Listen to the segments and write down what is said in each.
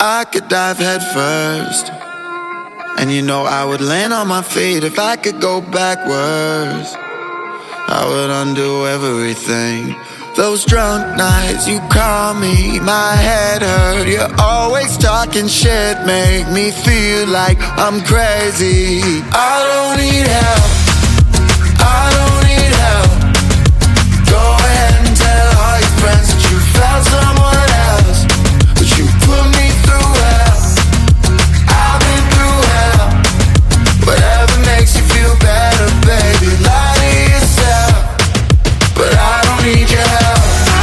I could dive head first, and you know I would land on my feet. If I could go backwards, I would undo everything. Those drunk nights you call me, my head hurt. You're always talking shit, make me feel like I'm crazy. I don't need help, I don't need help. Go ahead and tell all your friends that you found someone else, but you put me through hell. I've been through hell. Whatever makes you feel better, baby, lie to yourself. But I don't need your help.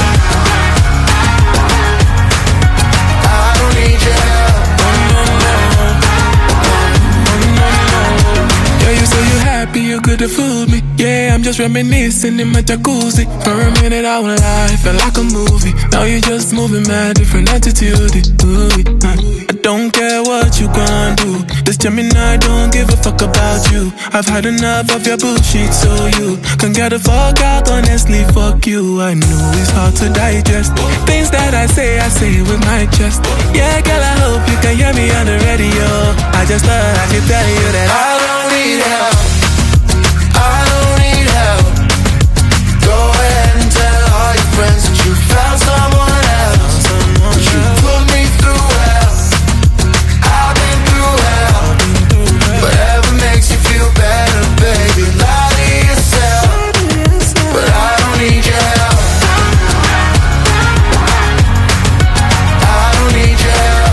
I don't need your help. Yeah, you say you're happy, you could have fooled me. Yeah, I'm just reminiscing in my jacuzzi. For a minute I won't lie, felt like a movie. Now you're just moving mad, different attitude. I don't care what you gon' do. This Gemini don't give a fuck about you. I've had enough of your bullshit, so you can get the fuck out, honestly, fuck you. I know it's hard to digest things that I say with my chest. Yeah, girl, I hope you can hear me on the radio. I just thought I could tell you that I don't need help, I don't need help. Go ahead and tell all your friends that you found someone else, but you put me through hell. I've been through hell. Whatever makes you feel better, baby, lie to yourself. But I don't need your help. I don't need your help.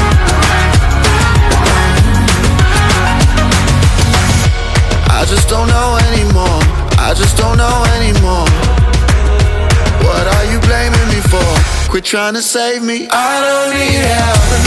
I just don't know anymore, I just don't know anymore. What are you blaming me for? Quit trying to save me. I don't need help.